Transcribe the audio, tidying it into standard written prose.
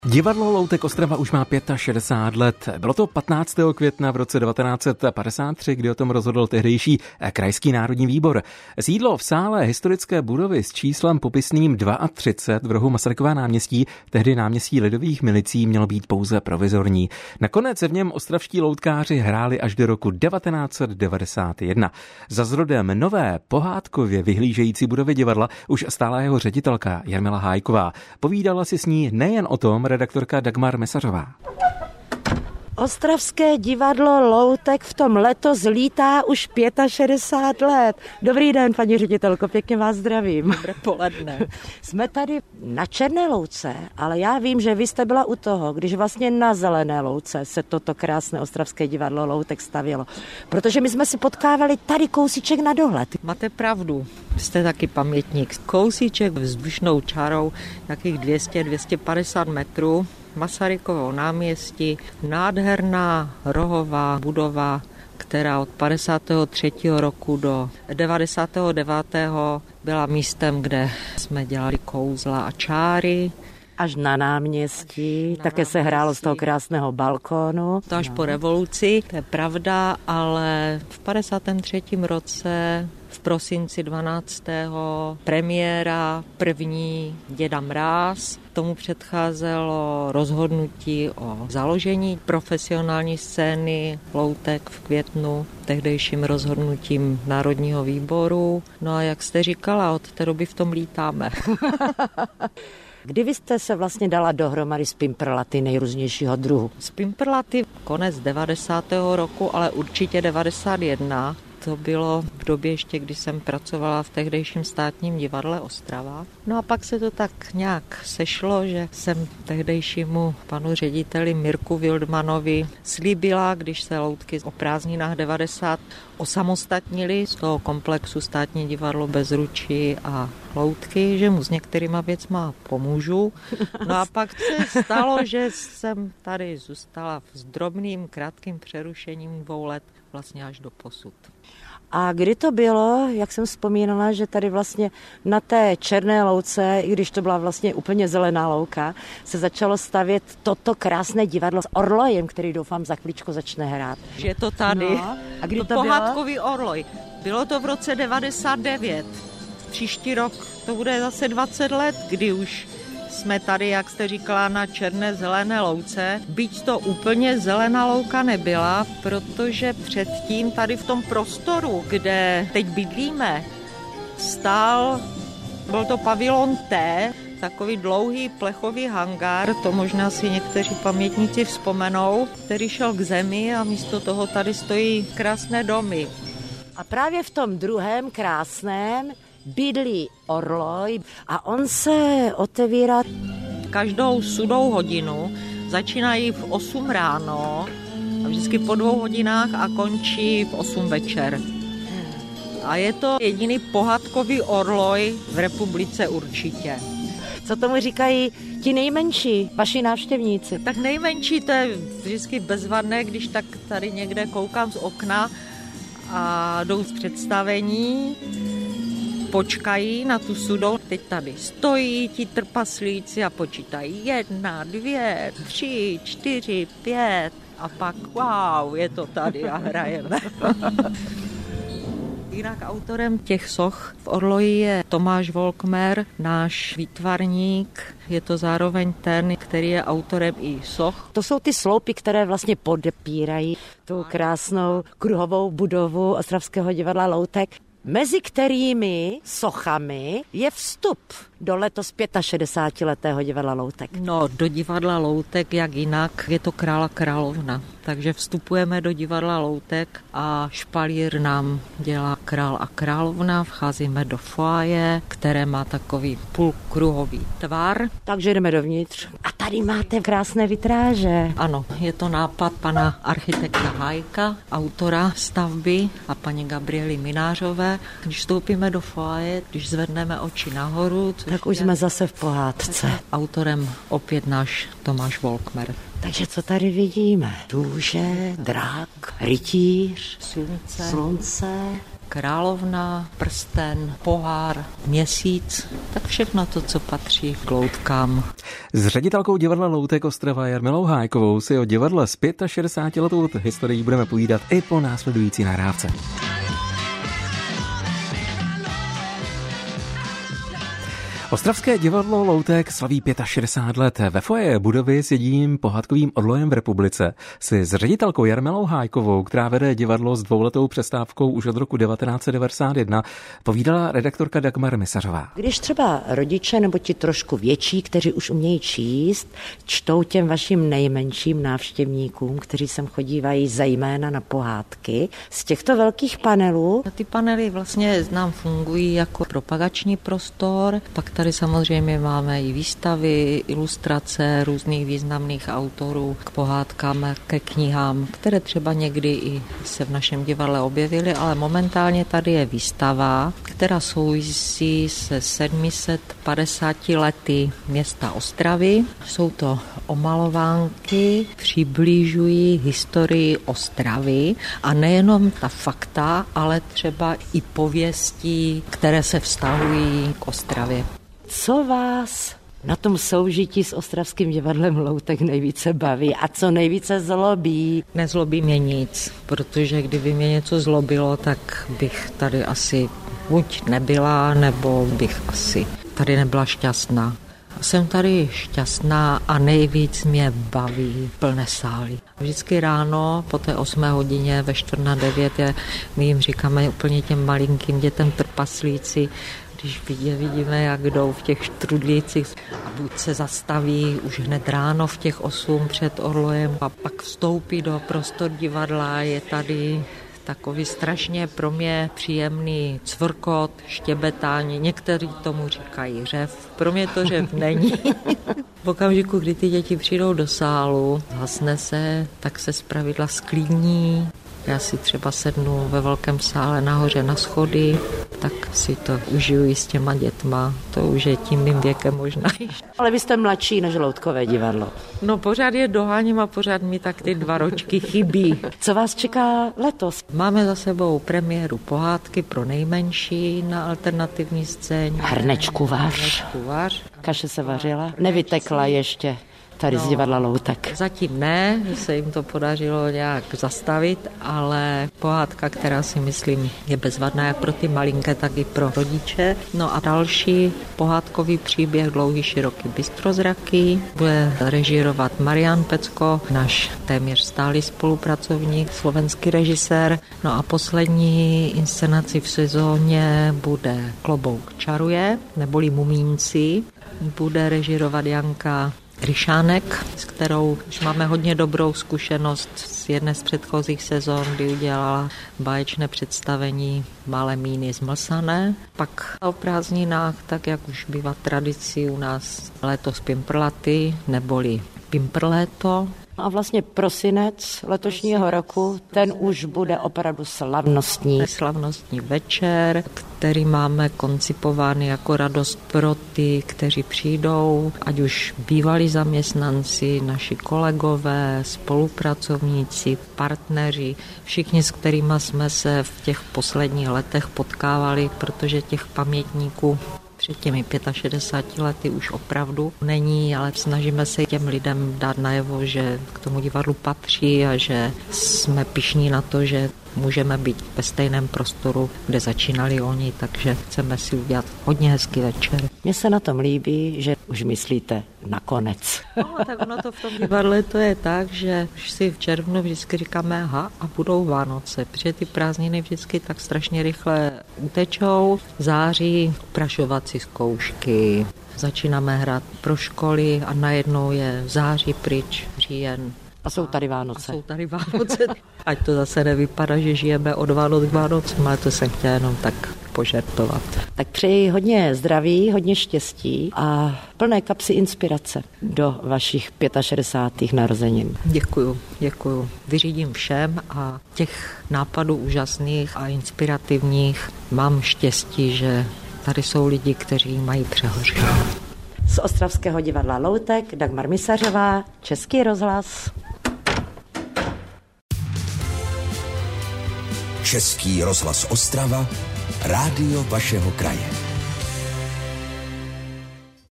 Divadlo Loutek Ostrava už má 65 let. Bylo to 15. května v roce 1953, kdy o tom rozhodl tehdejší Krajský národní výbor. Sídlo v sále historické budovy s číslem popisným 32 v rohu Masarykova náměstí, tehdy náměstí Lidových milicí, mělo být pouze provizorní. Nakonec se v něm ostravští loutkáři hráli až do roku 1991. Za zrodem nové pohádkově vyhlížející budovy divadla už stála jeho ředitelka Jarmila Hájková. Povídala si s ní nejen o tom redaktorka Dagmar Mesařová. Ostravské divadlo Loutek v tom letos lítá už 65 let. Dobrý den, paní ředitelko, pěkně vás zdravím. Dobré poledne. Jsme tady na Černé louce, ale já vím, že vy jste byla u toho, když vlastně na Zelené louce se toto krásné ostravské divadlo Loutek stavělo. Protože my jsme si potkávali tady kousíček na dohled. Máte pravdu, jste taky pamětník. Kousíček vzdušnou čárou, nějakých 200-250 metrů. Masarykovo náměstí, nádherná rohová budova, která od 53. roku do 99. byla místem, kde jsme dělali kouzla a čáry. Až na náměstí, také se hrálo z toho krásného balkónu. To až po revoluci, to je pravda, ale v 53. roce v prosinci 12. premiéra první Děda Mráz. Tomu předcházelo rozhodnutí o založení profesionální scény Loutek v květnu tehdejším rozhodnutím Národního výboru. No a jak jste říkala, od té doby v tom lítáme. Kdy vy jste se vlastně dala dohromady s pimprlaty nejrůznějšího druhu? S pimprlaty konec 90. roku, ale určitě 91. To bylo v době ještě, kdy jsem pracovala v tehdejším státním divadle Ostrava. No a pak se to tak nějak sešlo, že jsem tehdejšímu panu řediteli Mirku Wildmanovi slíbila, když se Loutky o prázdninách 90 osamostatnili z toho komplexu státní divadlo Bezručí a Loutky, že mu s některýma věcma pomůžu. No a pak se stalo, že jsem tady zůstala s drobným, krátkým přerušením 2 let vlastně až do posud. A kdy to bylo, jak jsem vzpomínala, že tady vlastně na té Černé louce, i když to byla vlastně úplně zelená louka, se začalo stavět toto krásné divadlo s orlojem, který doufám za chvíličku začne hrát. Je to tady. No, a kdy to bylo? Pohádkový orloj. Bylo to v roce 99. Příští rok to bude zase 20 let, kdy už jsme tady, jak jste říkala, na černé zelené louce. Byť to úplně zelená louka nebyla, protože předtím tady v tom prostoru, kde teď bydlíme, byl to pavilon T, takový dlouhý plechový hangár, to možná si někteří pamětníci vzpomenou, který šel k zemi a místo toho tady stojí krásné domy. A právě v tom druhém krásném bydlí orloj a on se otevírá každou sudou hodinu, začínají v 8 ráno a vždycky po 2 hodinách a končí v 8 večer. A je to jediný pohádkový orloj v republice určitě. Co tomu říkají ti nejmenší, vaši návštěvníci? Tak nejmenší, to je vždycky bezvadné, když tak tady někde koukám z okna a jdou z představení, počkají na tu sudou. Teď tady stojí ti trpaslíci a počítají 1, 2, 3, 4, 5 a pak wow, je to tady a hrajeme. Jinak autorem těch soch v orloji je Tomáš Volkmer, náš výtvarník. Je to zároveň ten, který je autorem i soch. To jsou ty sloupy, které vlastně podepírají tu krásnou kruhovou budovu Ostravského divadla Loutek, mezi kterými sochami je vstup do letos 65letého divadla Loutek. No, do divadla Loutek, jak jinak, je to Král a královna. Takže vstupujeme do divadla Loutek a špalír nám dělá Král a královna. Vcházíme do foaje, které má takový půlkruhový tvar. Takže jdeme dovnitř. A tady máte krásné vitráže. Ano, je to nápad pana architekta Hájka, autora stavby a paní Gabriely Minářové. Když vstoupíme do foaje, když zvedneme oči nahoru, tak už jsme zase v pohádce. Autorem opět náš Tomáš Volkmer. Takže co tady vidíme? Růže, drak, rytíř, slunce. královna, prsten, pohár, měsíc, tak všechno to, co patří k loutkám. S ředitelkou divadla Loutek Ostrava Jarmilou Hájkovou si o divadle s 65letou historií budeme povídat i po následující nahrávce. Ostravské divadlo Loutek slaví 65 let. Ve foyer budovy s jediným pohádkovým odlojem v republice si s ředitelkou Jarmilou Hájkovou, která vede divadlo s 2letou přestávkou už od roku 1991, povídala redaktorka Dagmar Misařová. Když třeba rodiče nebo ti trošku větší, kteří už umějí číst, čtou těm vašim nejmenším návštěvníkům, kteří sem chodívají zejména na pohádky, z těchto velkých panelů? Ty panely vlastně nám fungují jako propagační prostor, pak tady samozřejmě máme i výstavy, ilustrace různých významných autorů k pohádkám, ke knihám, které třeba někdy i se v našem divadle objevily, ale momentálně tady je výstava, která souvisí se 750 lety města Ostravy. Jsou to omalovánky, přiblížují historii Ostravy a nejenom ta fakta, ale třeba i pověsti, které se vztahují k Ostravě. Co vás na tom soužití s Ostravským divadlem Loutek nejvíce baví a co nejvíce zlobí? Nezlobí mě nic, protože kdyby mě něco zlobilo, tak bych tady asi buď nebyla, nebo bych asi tady nebyla šťastná. Jsem tady šťastná a nejvíc mě baví plné sály. Vždycky ráno po té 8 hodině ve 8:45 my jim říkáme úplně těm malinkým dětem trpaslíci, když vidíme, jak jdou v těch štrudlících a buď se zastaví už hned ráno v těch 8 před orlojem a pak vstoupí do prostor divadla, je tady takový strašně pro mě příjemný cvrkot, štěbetání, někteří tomu říkají řev, pro mě to řev není. V okamžiku, kdy ty děti přijdou do sálu, hasne se, tak se zpravidla sklidní. Já si třeba sednu ve velkém sále nahoře na schody, tak si to užiju s těma dětma. To už je tím mým věkem možná. Ale vy jste mladší než Loutkové divadlo. No pořád je doháním a pořád mi tak ty 2 ročky chybí. Co vás čeká letos? Máme za sebou premiéru pohádky pro nejmenší na alternativní scéně. Hrnečku vař. Kaše se vařila? Nevytekla ještě tady z divadla Loutek. Zatím ne, se jim to podařilo nějak zastavit, ale pohádka, která si myslím je bezvadná jak pro ty malinké, tak i pro rodiče. No a další pohádkový příběh Dlouhý široký bystrozraký bude režírovat Marian Pecko, náš téměř stálý spolupracovník, slovenský režisér. No a poslední inscenaci v sezóně bude Klobouk čaruje, neboli Mumínci. Bude režírovat Janka Ryšánek, s kterou už máme hodně dobrou zkušenost z jedné z předchozích sezon, kdy udělala báječné představení Malé míny zmlsané. Pak o prázdninách, tak jak už bývá tradicí u nás, letos Pimprlaty, neboli Pimprléto. A vlastně prosinec letošního roku, ten už bude opravdu slavnostní. Slavnostní večer, který máme koncipován jako radost pro ty, kteří přijdou, ať už bývalí zaměstnanci, naši kolegové, spolupracovníci, partneři, všichni, s kterými jsme se v těch posledních letech potkávali, protože těch pamětníků před těmi 65 lety už opravdu není, ale snažíme se těm lidem dát najevo, že k tomu divadlu patří a že jsme pyšní na to, že můžeme být ve stejném prostoru, kde začínali oni, takže chceme si udělat hodně hezký večer. Mně se na tom líbí, že už myslíte nakonec. No, tak ono to v tom divadle to je tak, že už si v červnu vždycky říkáme aha a budou Vánoce, protože ty prázdniny vždycky tak strašně rychle utečou. V září prašovací zkoušky, začínáme hrát pro školy a najednou je září pryč, říjen. A jsou tady Vánoce. Ať to zase nevypadá, že žijeme od Vánoc k Vánocům, ale to jsem chtěla jenom tak požertovat. Tak přeji hodně zdraví, hodně štěstí a plné kapsy inspirace do vašich 65. narozenin. Děkuju. Vyřídím všem a těch nápadů úžasných a inspirativních mám štěstí, že tady jsou lidi, kteří mají přehořelo. Z Ostravského divadla Loutek Dagmar Misařová, Český rozhlas. Český rozhlas Ostrava, rádio vašeho kraje.